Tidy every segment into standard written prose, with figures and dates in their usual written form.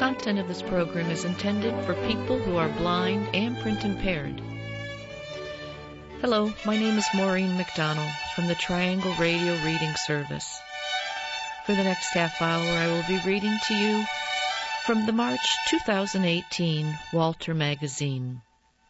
content of this program is intended for people who are blind and print impaired. Hello, my name is Maureen McDonald from the Triangle Radio Reading Service. For the next half hour, I will be reading to you from the March 2018 Walter Magazine.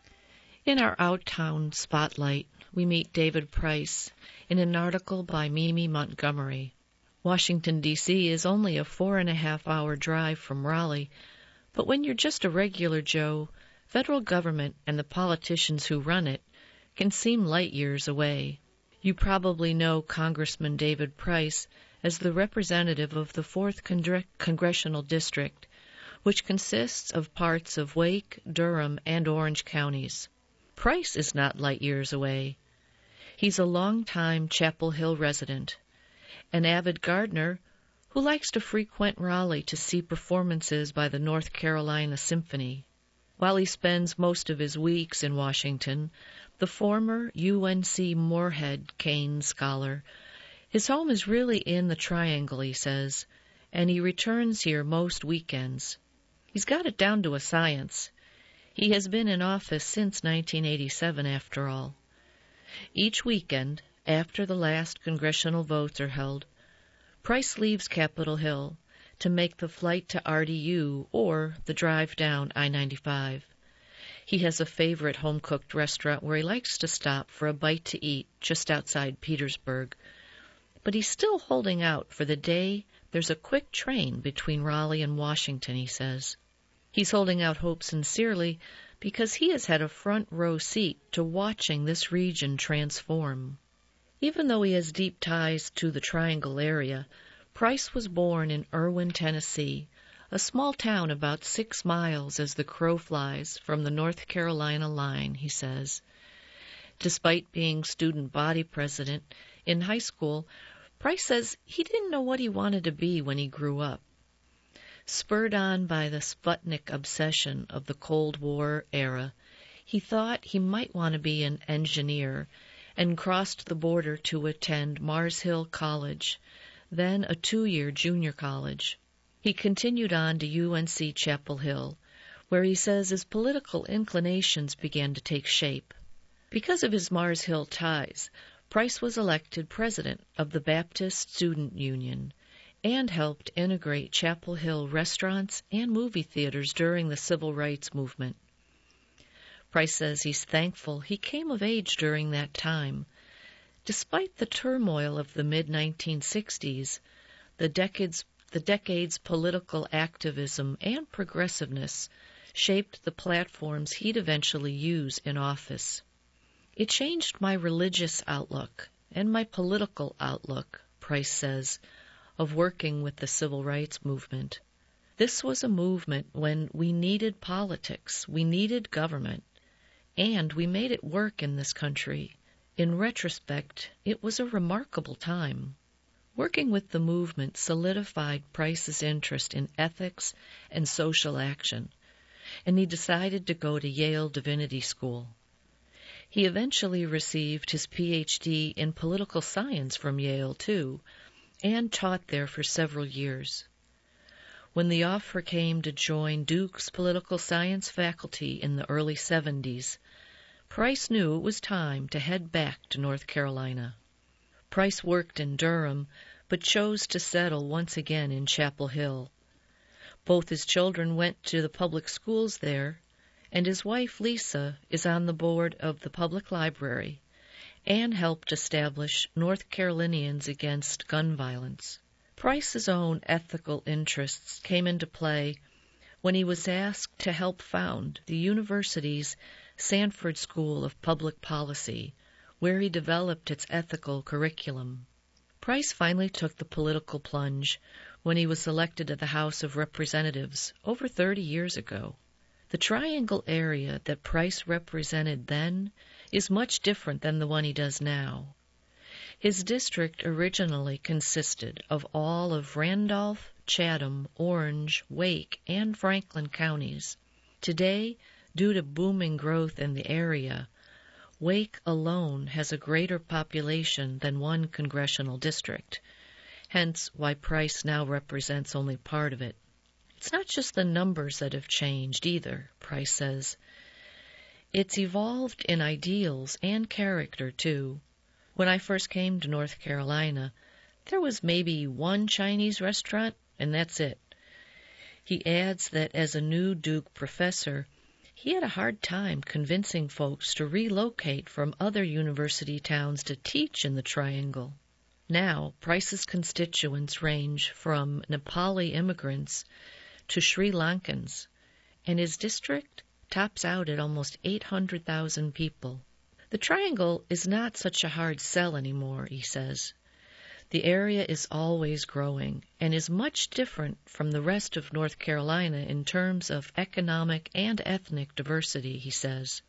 In our Outtown Spotlight, we meet David Price in an article by Mimi Montgomery. Washington, D.C. is only a 4.5-hour drive from Raleigh, but when you're just a regular Joe, federal government and the politicians who run it can seem light years away. You probably know Congressman David Price as the representative of the 4th Congressional District, which consists of parts of Wake, Durham, and Orange counties. Price is not light years away. He's a longtime Chapel Hill resident, an avid gardener who likes to frequent Raleigh to see performances by the North Carolina Symphony. While he spends most of his weeks in Washington, the former UNC Moorhead Kane scholar, his home is really in the Triangle, he says, and he returns here most weekends. He's got it down to a science. He has been in office since 1987, after all. Each weekend, after the last congressional votes are held, Price leaves Capitol Hill to make the flight to RDU or the drive down I-95. He has a favorite home-cooked restaurant where he likes to stop for a bite to eat just outside Petersburg. But he's still holding out for the day there's a quick train between Raleigh and Washington, he says. He's holding out hope sincerely because he has had a front-row seat to watching this region transform. Even though he has deep ties to the Triangle area, Price was born in Irwin, Tennessee, a small town about 6 miles as the crow flies from the North Carolina line, he says. Despite being student body president in high school, Price says he didn't know what he wanted to be when he grew up. Spurred on by the Sputnik obsession of the Cold War era, he thought he might want to be an engineer and crossed the border to attend Mars Hill College, then a 2-year junior college. He continued on to UNC Chapel Hill, where he says his political inclinations began to take shape. Because of his Mars Hill ties, Price was elected president of the Baptist Student Union and helped integrate Chapel Hill restaurants and movie theaters during the Civil Rights Movement. Price says he's thankful he came of age during that time. Despite the turmoil of the mid-1960s, the decade's political activism and progressiveness shaped the platforms he'd eventually use in office. It changed my religious outlook and my political outlook, Price says, of working with the Civil Rights Movement. This was a movement when we needed politics, we needed government, and we made it work in this country. In retrospect, it was a remarkable time. Working with the movement solidified Price's interest in ethics and social action, and he decided to go to Yale Divinity School. He eventually received his Ph.D. in political science from Yale, too, and taught there for several years. When the offer came to join Duke's political science faculty in the early 70s, Price knew it was time to head back to North Carolina. Price worked in Durham, but chose to settle once again in Chapel Hill. Both his children went to the public schools there, and his wife Lisa is on the board of the public library and helped establish North Carolinians Against Gun Violence. Price's own ethical interests came into play when he was asked to help found the university's Sanford School of Public Policy, where he developed its ethical curriculum. Price finally took the political plunge when he was elected to the House of Representatives over 30 years ago. The Triangle area that Price represented then is much different than the one he does now. His district originally consisted of all of Randolph, Chatham, Orange, Wake, and Franklin counties. Today, due to booming growth in the area, Wake alone has a greater population than one congressional district, hence why Price now represents only part of it. It's not just the numbers that have changed either, Price says. It's evolved in ideals and character, too. When I first came to North Carolina, there was maybe one Chinese restaurant, and that's it. He adds that as a new Duke professor, he had a hard time convincing folks to relocate from other university towns to teach in the Triangle. Now, Price's constituents range from Nepali immigrants to Sri Lankans, and his district tops out at almost 800,000 people. The Triangle is not such a hard sell anymore, he says. The area is always growing and is much different from the rest of North Carolina in terms of economic and ethnic diversity, he says.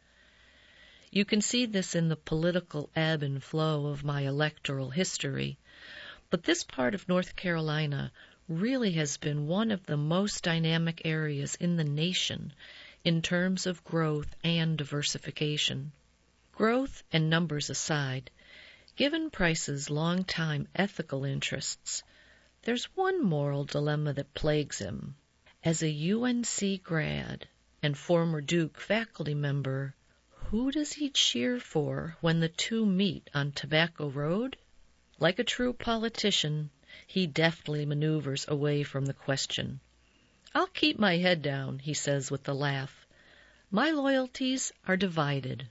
You can see this in the political ebb and flow of my electoral history, but this part of North Carolina really has been one of the most dynamic areas in the nation in terms of growth and diversification. Growth and numbers aside, given Price's long-time ethical interests, there's one moral dilemma that plagues him. As a UNC grad and former Duke faculty member, who does he cheer for when the two meet on Tobacco Road? Like a true politician, he deftly maneuvers away from the question. I'll keep my head down, he says with a laugh. My loyalties are divided.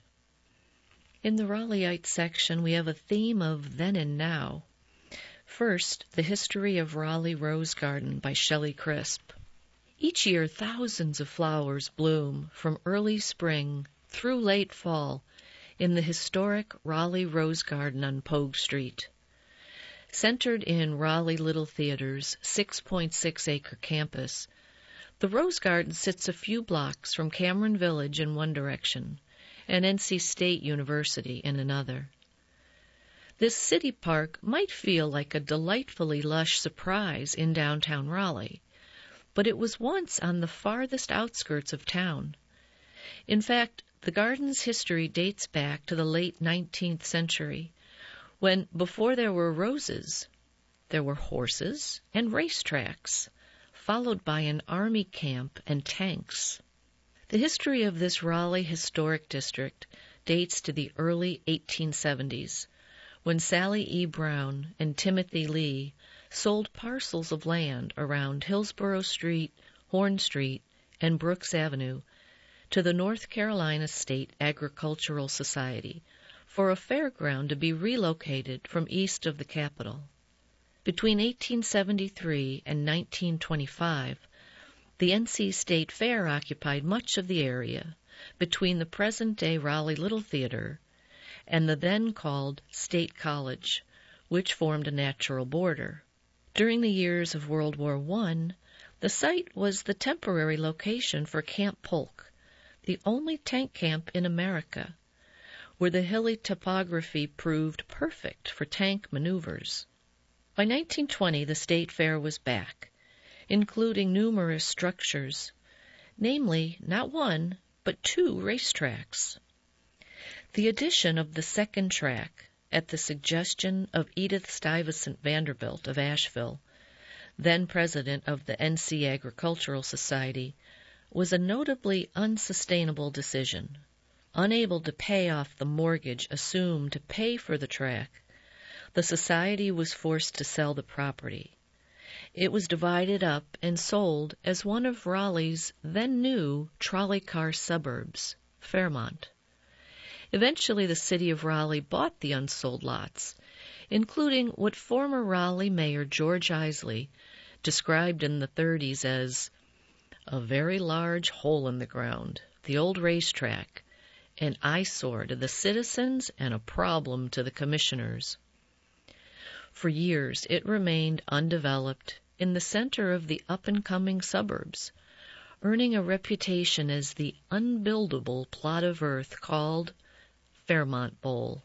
In the Raleighite section, we have a theme of then and now. First, the history of Raleigh Rose Garden by Shelley Crisp. Each year, thousands of flowers bloom from early spring through late fall in the historic Raleigh Rose Garden on Pogue Street. Centered in Raleigh Little Theater's 6.6-acre campus, the Rose Garden sits a few blocks from Cameron Village in one direction and NC State University in another. This city park might feel like a delightfully lush surprise in downtown Raleigh, but it was once on the farthest outskirts of town. In fact, the garden's history dates back to the late 19th century, when before there were roses, there were horses and racetracks, followed by an army camp and tanks. The history of this Raleigh Historic District dates to the early 1870s, when Sally E. Brown and Timothy Lee sold parcels of land around Hillsborough Street, Horn Street, and Brooks Avenue to the North Carolina State Agricultural Society for a fairground to be relocated from east of the Capitol. Between 1873 and 1925, the NC State Fair occupied much of the area between the present-day Raleigh Little Theater and the then-called State College, which formed a natural border. During the years of World War I, the site was the temporary location for Camp Polk, the only tank camp in America, where the hilly topography proved perfect for tank maneuvers. By 1920, the State Fair was back, including numerous structures, namely not one, but two racetracks. The addition of the second track, at the suggestion of Edith Stuyvesant Vanderbilt of Asheville, then president of the NC Agricultural Society, was a notably unsustainable decision. Unable to pay off the mortgage assumed to pay for the track, the society was forced to sell the property. It was divided up and sold as one of Raleigh's then-new trolley car suburbs, Fairmont. Eventually, the city of Raleigh bought the unsold lots, including what former Raleigh Mayor George Isley described in the 30s as a very large hole in the ground, the old racetrack, an eyesore to the citizens and a problem to the commissioners. For years, it remained undeveloped in the center of the up-and-coming suburbs, earning a reputation as the unbuildable plot of earth called Fairmont Bowl.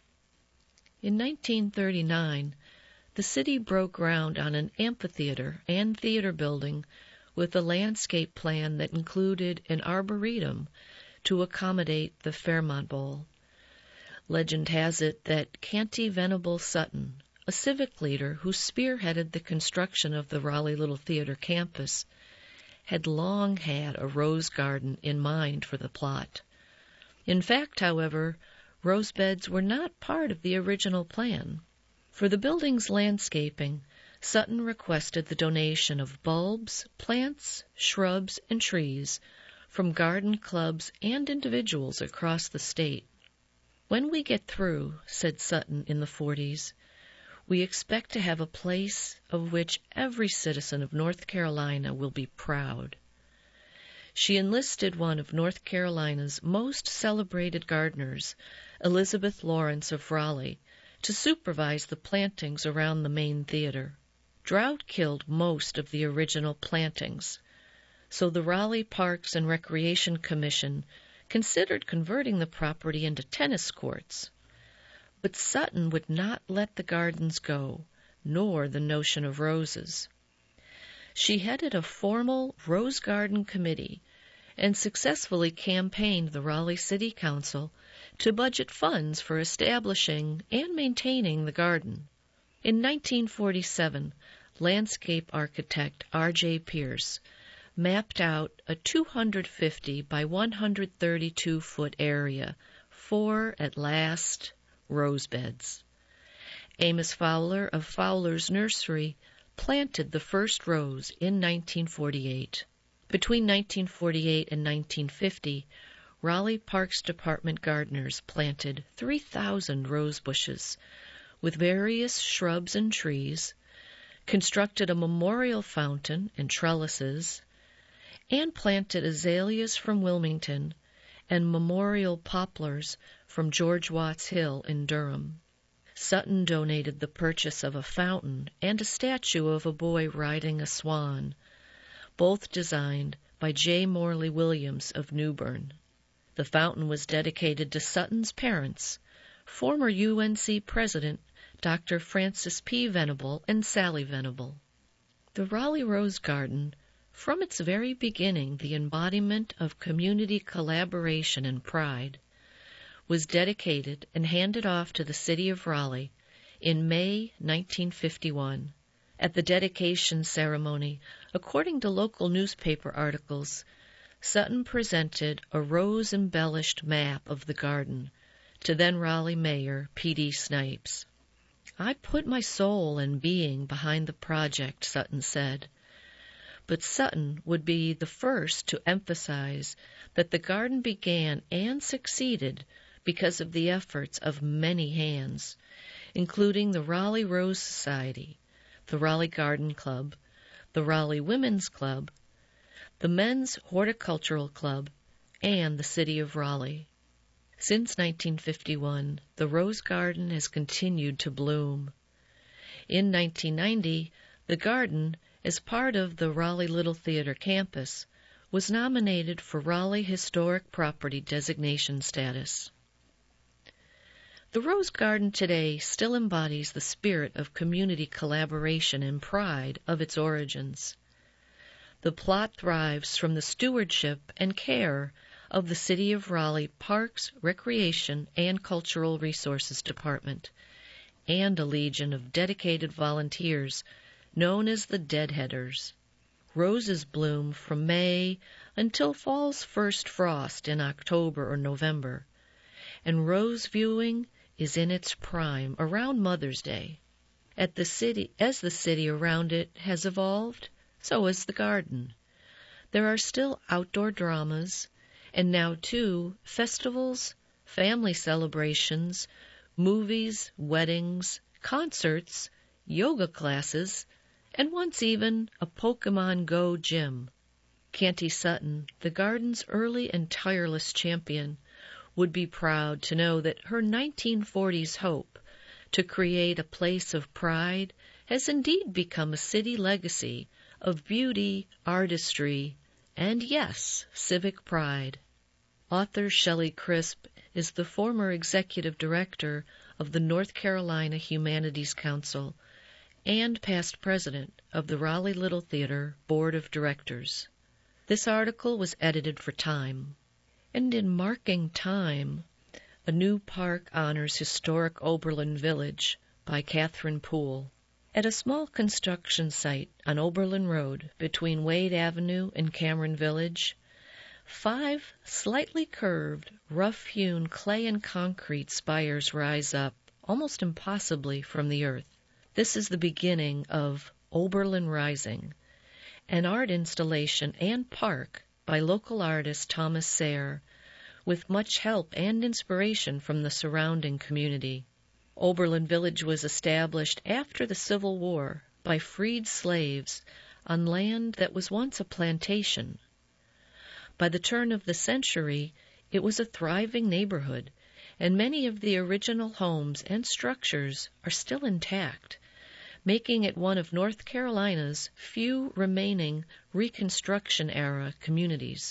In 1939, the city broke ground on an amphitheater and theater building with a landscape plan that included an arboretum to accommodate the Fairmont Bowl. Legend has it that Canty Venable Sutton, a civic leader who spearheaded the construction of the Raleigh Little Theater campus, had long had a rose garden in mind for the plot. In fact, however, rose beds were not part of the original plan. For the building's landscaping, Sutton requested the donation of bulbs, plants, shrubs, and trees from garden clubs and individuals across the state. "When we get through," said Sutton in the 40s, "we expect to have a place of which every citizen of North Carolina will be proud." She enlisted one of North Carolina's most celebrated gardeners, Elizabeth Lawrence of Raleigh, to supervise the plantings around the main theater. Drought killed most of the original plantings, so the Raleigh Parks and Recreation Commission considered converting the property into tennis courts. But Sutton would not let the gardens go, nor the notion of roses. She headed a formal Rose Garden Committee and successfully campaigned the Raleigh City Council to budget funds for establishing and maintaining the garden. In 1947, landscape architect R.J. Pierce mapped out a 250 by 132-foot area for, at last, rose beds. Amos Fowler of Fowler's Nursery planted the first rose in 1948. Between 1948 and 1950, Raleigh Parks Department gardeners planted 3,000 rose bushes with various shrubs and trees, constructed a memorial fountain and trellises, and planted azaleas from Wilmington and memorial poplars from George Watts Hill in Durham. Sutton donated the purchase of a fountain and a statue of a boy riding a swan, both designed by J. Morley Williams of Newbern. The fountain was dedicated to Sutton's parents, former UNC President Dr. Francis P. Venable and Sally Venable. The Raleigh Rose Garden, from its very beginning the embodiment of community collaboration and pride, was dedicated and handed off to the city of Raleigh in May 1951. At the dedication ceremony, according to local newspaper articles, Sutton presented a rose-embellished map of the garden to then Raleigh Mayor P.D. Snipes. "I put my soul and being behind the project," Sutton said. But Sutton would be the first to emphasize that the garden began and succeeded because of the efforts of many hands, including the Raleigh Rose Society, the Raleigh Garden Club, the Raleigh Women's Club, the Men's Horticultural Club, and the City of Raleigh. Since 1951, the Rose Garden has continued to bloom. In 1990, the garden, as part of the Raleigh Little Theater campus, was nominated for Raleigh Historic Property designation status. The Rose Garden today still embodies the spirit of community collaboration and pride of its origins. The plot thrives from the stewardship and care of the City of Raleigh Parks, Recreation, and Cultural Resources Department, and a legion of dedicated volunteers known as the Deadheaders. Roses bloom from May until fall's first frost in October or November, and rose viewing is in its prime around Mother's Day. As the city around it has evolved, so has the garden. There are still outdoor dramas, and now, too, festivals, family celebrations, movies, weddings, concerts, yoga classes, and once even a Pokemon Go gym. Canty Sutton, the garden's early and tireless champion, would be proud to know that her 1940s hope to create a place of pride has indeed become a city legacy of beauty, artistry, and, yes, civic pride. Author Shelley Crisp is the former executive director of the North Carolina Humanities Council and past president of the Raleigh Little Theater Board of Directors. This article was edited for Time. And in marking time, a new park honors historic Oberlin Village by Catherine Poole. At a small construction site on Oberlin Road between Wade Avenue and Cameron Village, 5 slightly curved, rough-hewn clay and concrete spires rise up, almost impossibly, from the earth. This is the beginning of Oberlin Rising, an art installation and park by local artist Thomas Sayre, with much help and inspiration from the surrounding community. Oberlin Village was established after the Civil War by freed slaves on land that was once a plantation. By the turn of the century, it was a thriving neighborhood, and many of the original homes and structures are still intact, making it one of North Carolina's few remaining Reconstruction-era communities.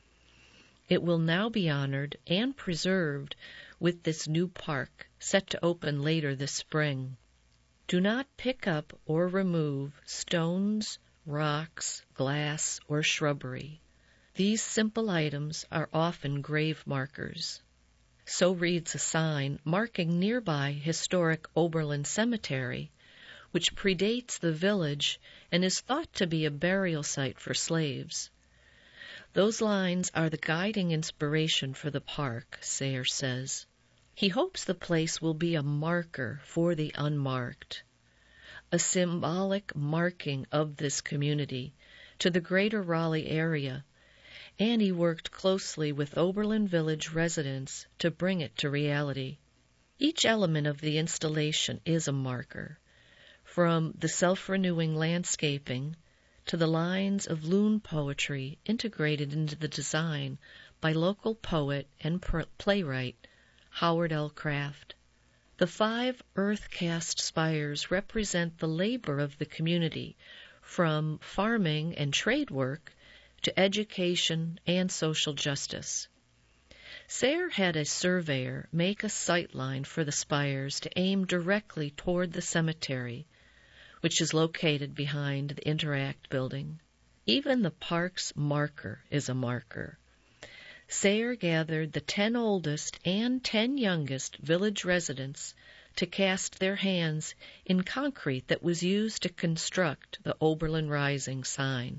It will now be honored and preserved with this new park, set to open later this spring. Do not pick up or remove stones, rocks, glass, or shrubbery. These simple items are often grave markers. So reads a sign marking nearby historic Oberlin Cemetery, which predates the village and is thought to be a burial site for slaves. Those lines are the guiding inspiration for the park, Sayre says. He hopes the place will be a marker for the unmarked, a symbolic marking of this community to the greater Raleigh area, and he worked closely with Oberlin Village residents to bring it to reality. Each element of the installation is a marker, from the self-renewing landscaping to the lines of loon poetry integrated into the design by local poet and playwright Howard L. Kraft. The 5 earth-cast spires represent the labor of the community, from farming and trade work to education and social justice. Sayre had a surveyor make a sightline for the spires to aim directly toward the cemetery, which is located behind the Interact building. Even the park's marker is a marker. Sayre gathered the 10 oldest and 10 youngest village residents to cast their hands in concrete that was used to construct the Oberlin Rising sign.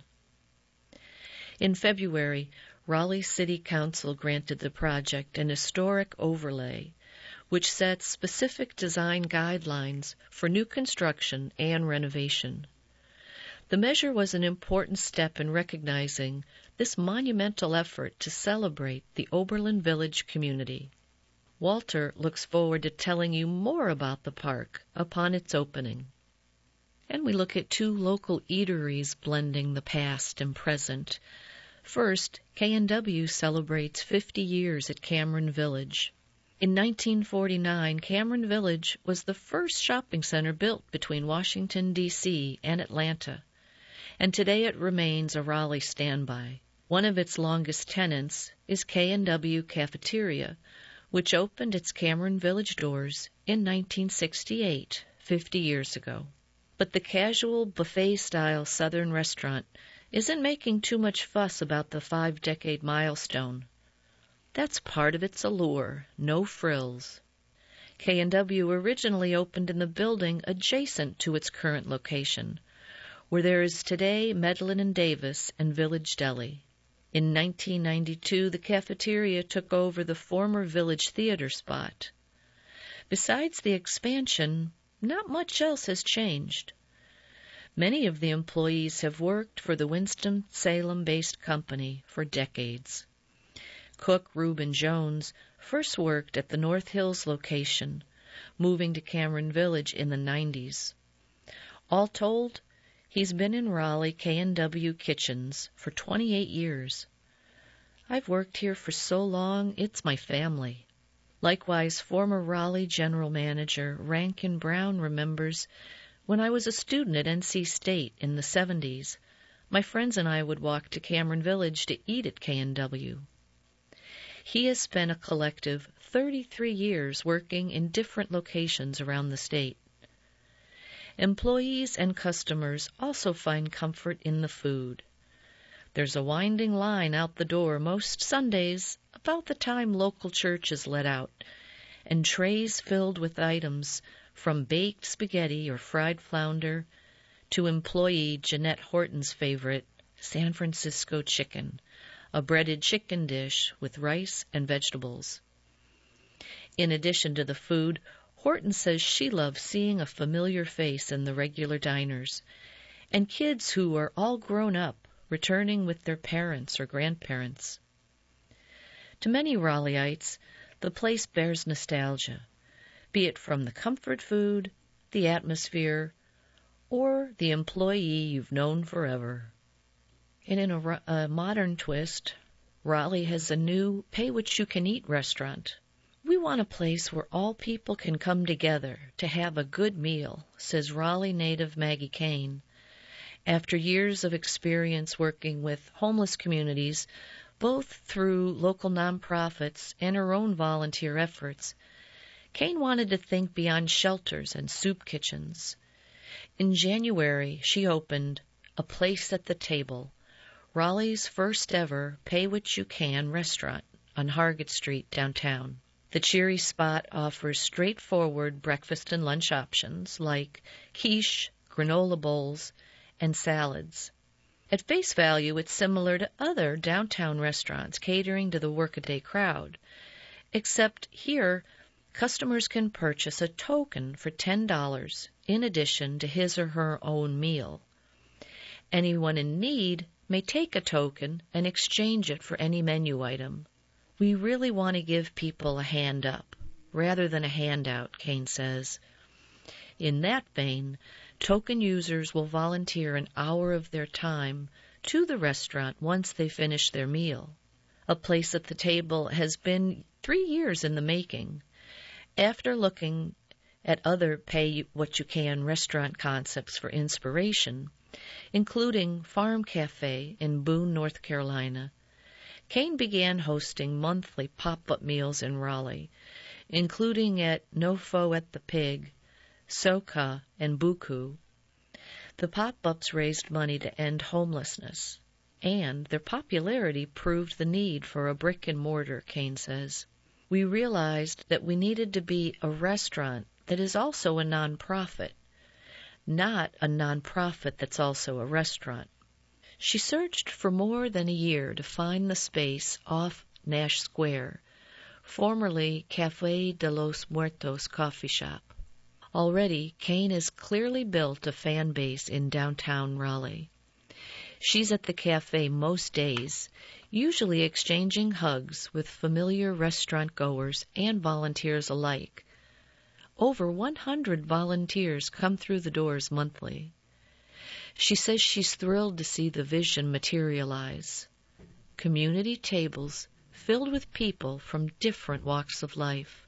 In February, Raleigh City Council granted the project an historic overlay, which sets specific design guidelines for new construction and renovation. The measure was an important step in recognizing this monumental effort to celebrate the Oberlin Village community. Walter looks forward to telling you more about the park upon its opening. And we look at 2 local eateries blending the past and present. First, K&W celebrates 50 years at Cameron Village. In 1949, Cameron Village was the first shopping center built between Washington, D.C. and Atlanta, and today it remains a Raleigh standby. One of its longest tenants is K&W Cafeteria, which opened its Cameron Village doors in 1968, 50 years ago. But the casual buffet-style Southern restaurant isn't making too much fuss about the 5-decade milestone. That's part of its allure, no frills. K&W originally opened in the building adjacent to its current location, where there is today Medlin & Davis and Village Deli. In 1992, the cafeteria took over the former Village Theater spot. Besides the expansion, not much else has changed. Many of the employees have worked for the Winston-Salem-based company for decades. Cook Reuben Jones first worked at the North Hills location, moving to Cameron Village in the 90s. All told, he's been in Raleigh K&W Kitchens for 28 years. I've worked here for so long, it's my family. Likewise, former Raleigh General Manager Rankin Brown remembers, when I was a student at NC State in the 70s, my friends and I would walk to Cameron Village to eat at K&W. He has spent a collective 33 years working in different locations around the state. Employees and customers also find comfort in the food. There's a winding line out the door most Sundays about the time local church is let out, and trays filled with items from baked spaghetti or fried flounder to employee Jeanette Horton's favorite, San Francisco chicken, a breaded chicken dish with rice and vegetables. In addition to the food, Horton says she loves seeing a familiar face in the regular diners, and kids who are all grown up returning with their parents or grandparents. To many Raleigheites, the place bears nostalgia, be it from the comfort food, the atmosphere, or the employee you've known forever. And in a modern twist, Raleigh has a new pay-what-you-can-eat restaurant. We want a place where all people can come together to have a good meal, says Raleigh native Maggie Kane. After years of experience working with homeless communities, both through local nonprofits and her own volunteer efforts, Kane wanted to think beyond shelters and soup kitchens. In January, she opened A Place at the Table, Raleigh's first ever pay-what-you-can restaurant on Hargett Street downtown. The cheery spot offers straightforward breakfast and lunch options like quiche, granola bowls, and salads. At face value, it's similar to other downtown restaurants catering to the workaday crowd, except here, customers can purchase a token for $10 in addition to his or her own meal. Anyone in need may take a token and exchange it for any menu item. We really want to give people a hand up, rather than a handout, Kane says. In that vein, token users will volunteer an hour of their time to the restaurant once they finish their meal. A Place at the Table has been 3 years in the making. After looking at other pay-what-you-can restaurant concepts for inspiration, including Farm Cafe in Boone, North Carolina, Kane began hosting monthly pop-up meals in Raleigh, including at No Fo at the Pig, Soka, and Buku. The pop-ups raised money to end homelessness, and their popularity proved the need for a brick-and-mortar, Kane says. We realized that we needed to be a restaurant that is also a nonprofit, not a nonprofit that's also a restaurant. She searched for more than a year to find the space off Nash Square, formerly Café de los Muertos coffee shop. Already, Kane has clearly built a fan base in downtown Raleigh. She's at the cafe most days, usually exchanging hugs with familiar restaurant goers and volunteers alike. Over 100 volunteers come through the doors monthly. She says she's thrilled to see the vision materialize. Community tables filled with people from different walks of life.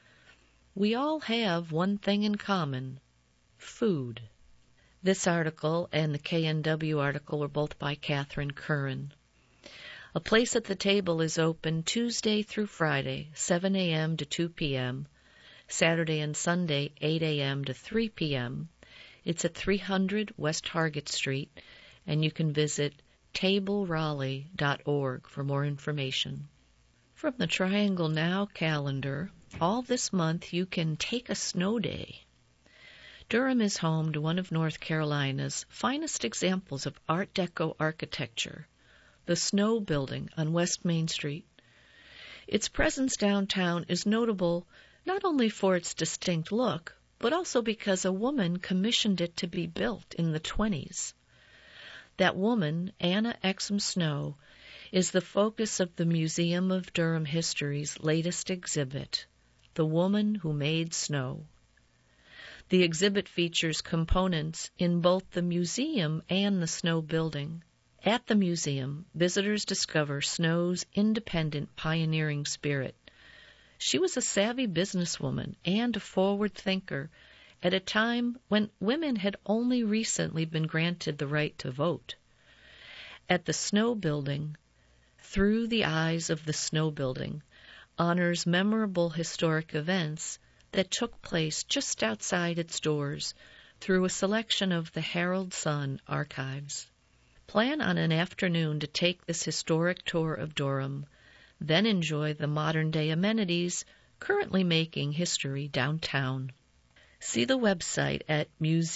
We all have one thing in common: food. This article and the KNW article were both by Catherine Curran. A Place at the Table is open Tuesday through Friday, 7 a.m. to 2 p.m., Saturday and Sunday, 8 a.m. to 3 p.m. It's at 300 West Hargett Street, and you can visit tableraleigh.org for more information. From the Triangle Now calendar, all this month you can take a snow day. Durham is home to one of North Carolina's finest examples of Art Deco architecture, the Snow Building on West Main Street. Its presence downtown is notable not only for its distinct look, but also because a woman commissioned it to be built in the 1920s. That woman, Anna Exum Snow, is the focus of the Museum of Durham History's latest exhibit, The Woman Who Made Snow. The exhibit features components in both the museum and the Snow Building. At the museum, visitors discover Snow's independent pioneering spirit. She was a savvy businesswoman and a forward thinker at a time when women had only recently been granted the right to vote. At the Snow Building, Through the Eyes of the Snow Building honors memorable historic events that took place just outside its doors through a selection of the Herald Sun archives. Plan on an afternoon to take this historic tour of Durham, then enjoy the modern-day amenities currently making history downtown. See the website at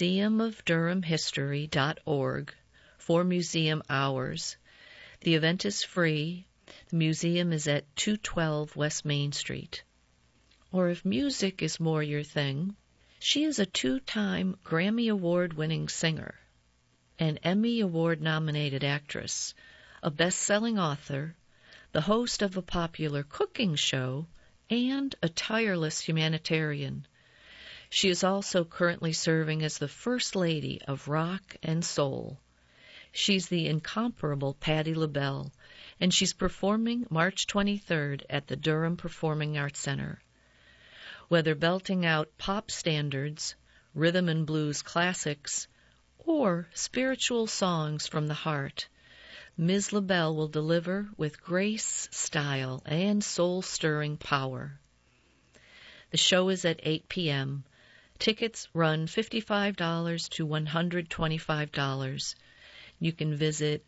museumofdurhamhistory.org for museum hours. The event is free. The museum is at 212 West Main Street. Or if music is more your thing, she is a 2-time Grammy Award-winning singer, an Emmy Award-nominated actress, a best-selling author, the host of a popular cooking show, and a tireless humanitarian. She is also currently serving as the First Lady of Rock and Soul. She's the incomparable Patti LaBelle, and she's performing March 23rd at the Durham Performing Arts Center. Whether belting out pop standards, rhythm and blues classics, or spiritual songs from the heart, Ms. LaBelle will deliver with grace, style, and soul-stirring power. The show is at 8 p.m. Tickets run $55 to $125. You can visit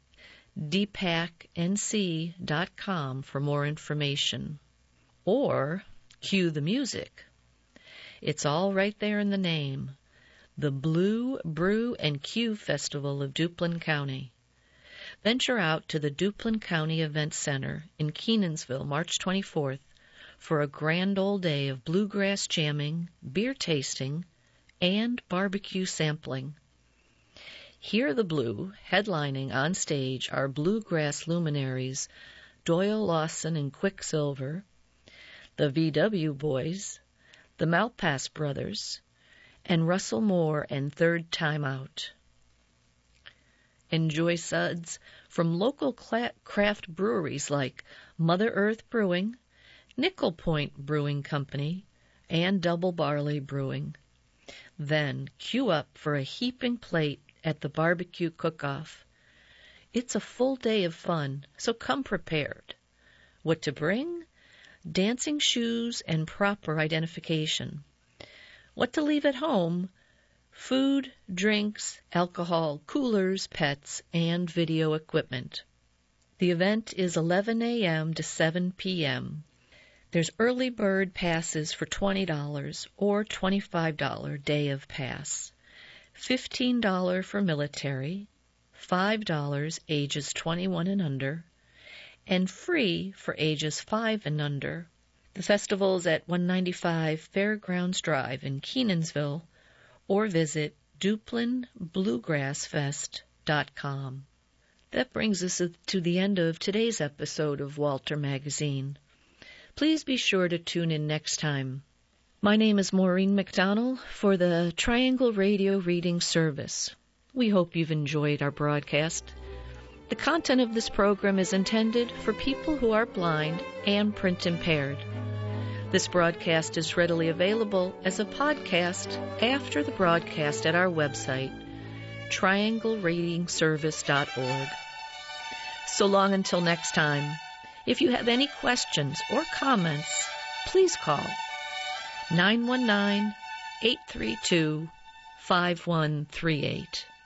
dpacnc.com for more information. Or cue the music. It's all right there in the name. The Blue, Brew, and Q Festival of Duplin County. Venture out to the Duplin County Event Center in Kenansville, March 24th, for a grand old day of bluegrass jamming, beer tasting, and barbecue sampling. Hear the Blue, headlining on stage are bluegrass luminaries Doyle Lawson and Quicksilver, the VW Boys, the Malpass Brothers, and Russell Moore and Third Time Out. Enjoy suds from local craft breweries like Mother Earth Brewing, Nickel Point Brewing Company, and Double Barley Brewing. Then queue up for a heaping plate at the barbecue cook-off. It's a full day of fun, so come prepared. What to bring? Dancing shoes and proper identification. What to leave at home? Food, drinks, alcohol, coolers, pets, and video equipment. The event is 11 a.m. to 7 p.m. There's early bird passes for $20 or $25 day of pass, $15 for military, $5 ages 21 and under, and free for ages 5 and under. The festival is at 195 Fairgrounds Drive in Kenansville, or visit DuplinBluegrassFest.com. That brings us to the end of today's episode of Walter Magazine. Please be sure to tune in next time. My name is Maureen McDonald for the Triangle Radio Reading Service. We hope you've enjoyed our broadcast. The content of this program is intended for people who are blind and print impaired. This broadcast is readily available as a podcast after the broadcast at our website, trianglereadingservice.org. So long until next time. If you have any questions or comments, please call 919-832-5138.